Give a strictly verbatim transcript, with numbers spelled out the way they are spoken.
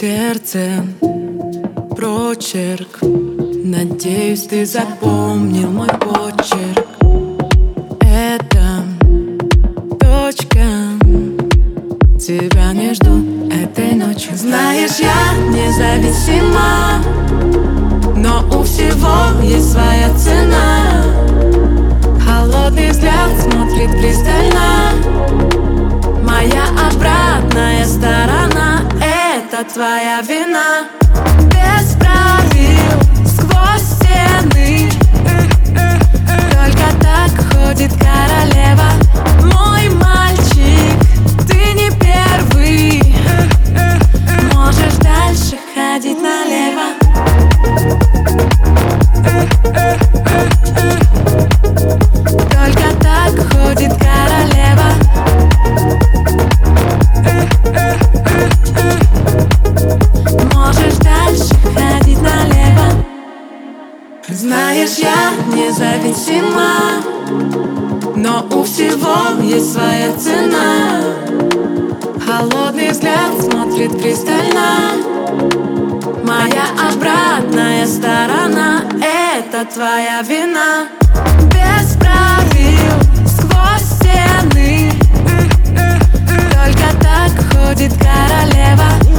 сердце прочерк. Надеюсь, ты запомнил мой почерк. Это точка. Тебя не жду этой ночью. Знаешь, я независима, но у всего есть своя цена. Холодный взгляд смотрит пристально. Моя обратная сторона — это твоя вина. Без правил, сквозь стены, только так ходит королева. Мой мальчик, ты не первый. Можешь дальше ходить налево. Только так ходит королева. Можешь дальше ходить налево. Знаешь, я независима, но у всего есть своя цена. Холодный взгляд смотрит пристально. Моя обратная сторона — это твоя вина. Без правил, сквозь стены, только так ходит королева.